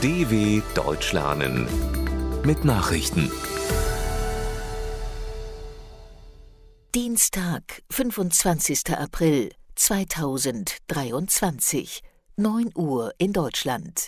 DW Deutsch lernen mit Nachrichten. Dienstag, 25. April 2023, 9 Uhr in Deutschland.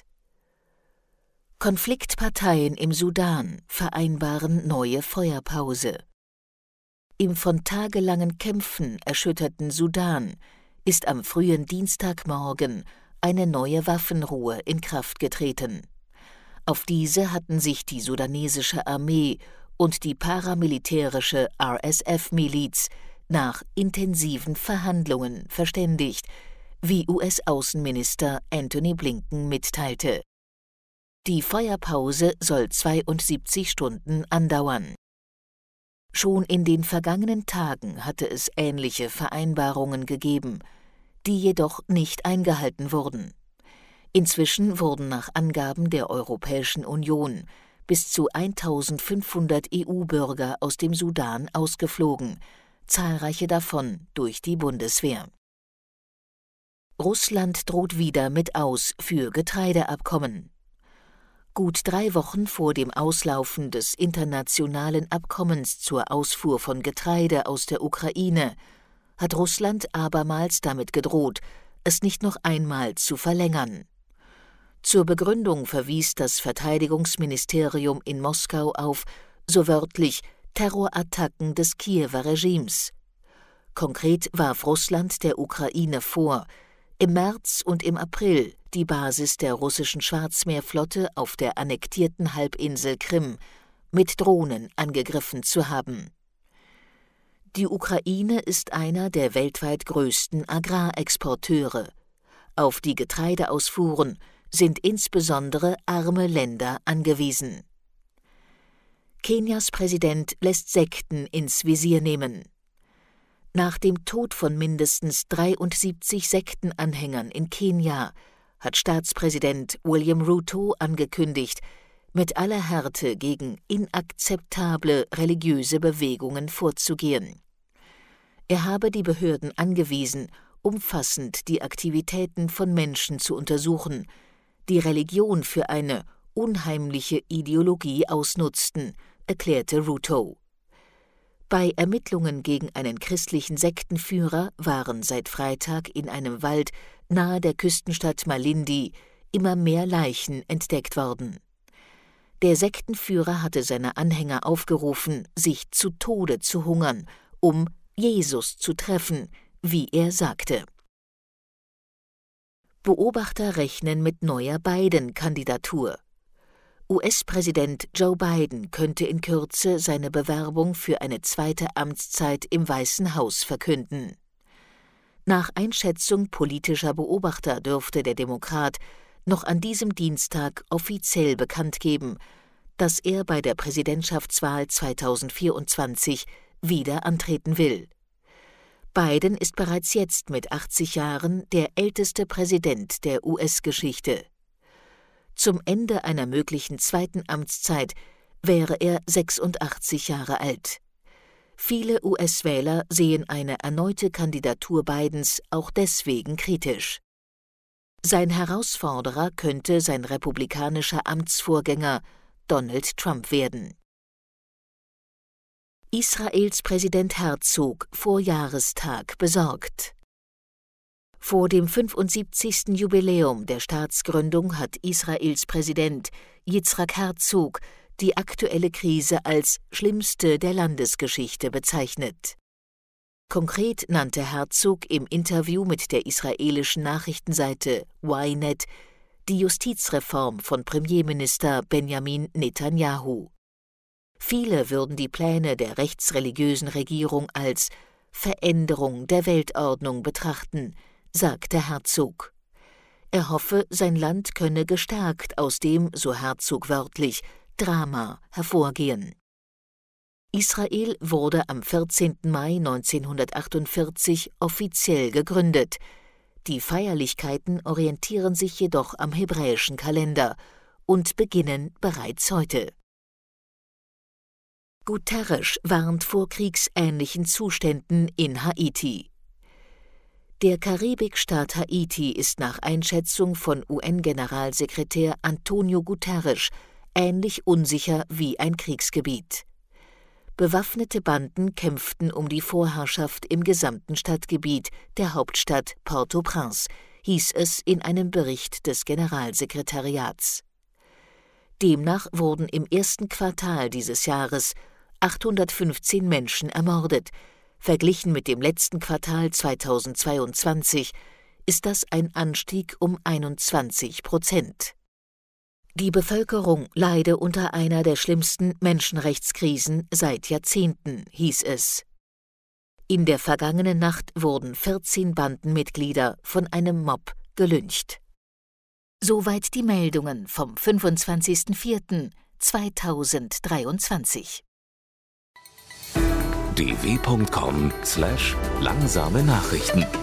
Konfliktparteien im Sudan vereinbaren neue Feuerpause. Im von tagelangen Kämpfen erschütterten Sudan ist am frühen Dienstagmorgen eine neue Waffenruhe in Kraft getreten. Auf diese hatten sich die sudanesische Armee und die paramilitärische RSF-Miliz nach intensiven Verhandlungen verständigt, wie US-Außenminister Antony Blinken mitteilte. Die Feuerpause soll 72 Stunden andauern. Schon in den vergangenen Tagen hatte es ähnliche Vereinbarungen gegeben, die jedoch nicht eingehalten wurden. Inzwischen wurden nach Angaben der Europäischen Union bis zu 1500 EU-Bürger aus dem Sudan ausgeflogen, zahlreiche davon durch die Bundeswehr. Russland droht wieder mit Aus für Getreideabkommen. Gut 3 Wochen vor dem Auslaufen des internationalen Abkommens zur Ausfuhr von Getreide aus der Ukraine hat Russland abermals damit gedroht, es nicht noch einmal zu verlängern. Zur Begründung verwies das Verteidigungsministerium in Moskau auf, so wörtlich, Terrorattacken des Kiewer Regimes. Konkret warf Russland der Ukraine vor, im März und im April die Basis der russischen Schwarzmeerflotte auf der annektierten Halbinsel Krim mit Drohnen angegriffen zu haben. Die Ukraine ist einer der weltweit größten Agrarexporteure. Auf die Getreideausfuhren sind insbesondere arme Länder angewiesen. Kenias Präsident lässt Sekten ins Visier nehmen. Nach dem Tod von mindestens 73 Sektenanhängern in Kenia hat Staatspräsident William Ruto angekündigt, mit aller Härte gegen inakzeptable religiöse Bewegungen vorzugehen. Er habe die Behörden angewiesen, umfassend die Aktivitäten von Menschen zu untersuchen, die Religion für eine unheimliche Ideologie ausnutzten, erklärte Ruto. Bei Ermittlungen gegen einen christlichen Sektenführer waren seit Freitag in einem Wald nahe der Küstenstadt Malindi immer mehr Leichen entdeckt worden. Der Sektenführer hatte seine Anhänger aufgerufen, sich zu Tode zu hungern, um Jesus zu treffen, wie er sagte. Beobachter rechnen mit neuer Biden-Kandidatur. US-Präsident Joe Biden könnte in Kürze seine Bewerbung für eine zweite Amtszeit im Weißen Haus verkünden. Nach Einschätzung politischer Beobachter dürfte der Demokrat noch an diesem Dienstag offiziell bekannt geben, dass er bei der Präsidentschaftswahl 2024 wieder antreten will. Biden ist bereits jetzt mit 80 Jahren der älteste Präsident der US-Geschichte. Zum Ende einer möglichen zweiten Amtszeit wäre er 86 Jahre alt. Viele US-Wähler sehen eine erneute Kandidatur Bidens auch deswegen kritisch. Sein Herausforderer könnte sein republikanischer Amtsvorgänger Donald Trump werden. Israels Präsident Herzog vor Jahrestag besorgt. Vor dem 75. Jubiläum der Staatsgründung hat Israels Präsident Yitzhak Herzog die aktuelle Krise als schlimmste der Landesgeschichte bezeichnet. Konkret nannte Herzog im Interview mit der israelischen Nachrichtenseite Ynet die Justizreform von Premierminister Benjamin Netanyahu. Viele würden die Pläne der rechtsreligiösen Regierung als Veränderung der Weltordnung betrachten, sagte Herzog. Er hoffe, sein Land könne gestärkt aus dem, so Herzog wörtlich, Drama hervorgehen. Israel wurde am 14. Mai 1948 offiziell gegründet. Die Feierlichkeiten orientieren sich jedoch am hebräischen Kalender und beginnen bereits heute. Guterres warnt vor kriegsähnlichen Zuständen in Haiti. Der Karibikstaat Haiti ist nach Einschätzung von UN-Generalsekretär Antonio Guterres ähnlich unsicher wie ein Kriegsgebiet. Bewaffnete Banden kämpften um die Vorherrschaft im gesamten Stadtgebiet der Hauptstadt Port-au-Prince, hieß es in einem Bericht des Generalsekretariats. Demnach wurden im ersten Quartal dieses Jahres 815 Menschen ermordet. Verglichen mit dem letzten Quartal 2022 ist das ein Anstieg um 21%. Die Bevölkerung leide unter einer der schlimmsten Menschenrechtskrisen seit Jahrzehnten, hieß es. In der vergangenen Nacht wurden 14 Bandenmitglieder von einem Mob gelyncht. Soweit die Meldungen vom 25.04.2023. dw.com/langsame Nachrichten